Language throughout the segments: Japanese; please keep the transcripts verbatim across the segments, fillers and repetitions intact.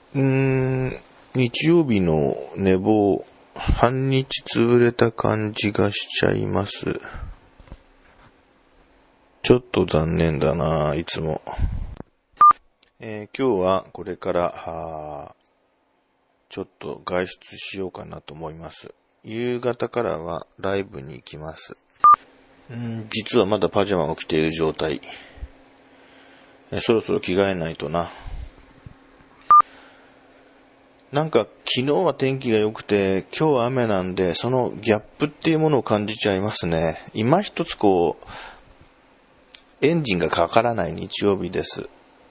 うーん、日曜日の寝坊、半日潰れた感じがしちゃいます。ちょっと残念だな、いつも。えー、今日はこれからちょっと外出しようかなと思います。夕方からはライブに行きます。うん、実はまだパジャマを着ている状態。えー、そろそろ着替えないとな。なんか昨日は天気が良くて今日は雨なんで、そのギャップっていうものを感じちゃいますね。今一つこうエンジンがかからない日曜日です。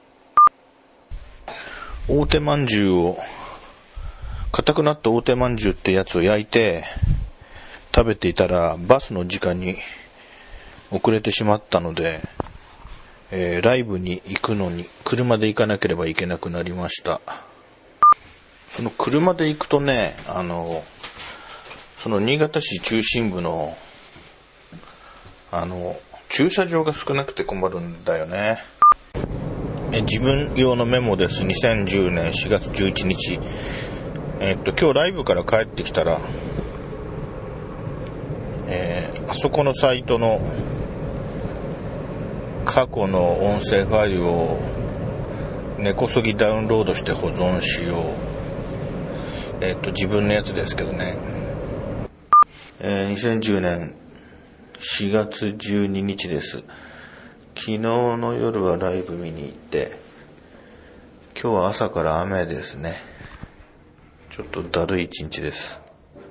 大手まんじゅうを硬くなった大手まんじゅうってやつを焼いて食べていたらバスの時間に遅れてしまったので、えー、ライブに行くのに車で行かなければいけなくなりました。その車で行くとね、あのその新潟市中心部のあの駐車場が少なくて困るんだよね。え自分用のメモです。にせんじゅうねんしがつじゅういちにち、えー、っと今日ライブから帰ってきたら、えー、あそこのサイトの過去の音声ファイルを根こそぎダウンロードして保存しよう。えっと、自分のやつですけどね。えー、にせんじゅうねんしがつじゅうににちです。昨日の夜はライブ見に行って、今日は朝から雨ですね。ちょっとだるい一日です。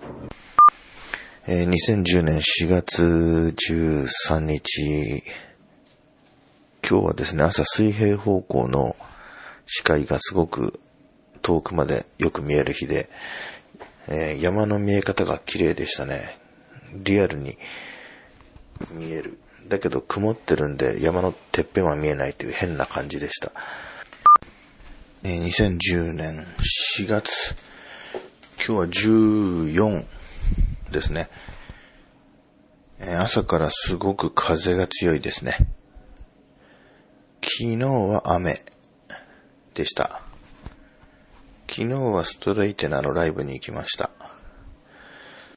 えー、にせんじゅうねんしがつじゅうさんにち、今日はですね、朝水平方向の視界がすごく遠くまでよく見える日で、えー、山の見え方が綺麗でしたね。リアルに見える。だけど曇ってるんで山のてっぺんは見えないという変な感じでした。えー、にせんじゅうねんしがつ、今日はじゅうよんですね。えー、朝からすごく風が強いですね。昨日は雨でした。昨日はストレイテナのライブに行きました。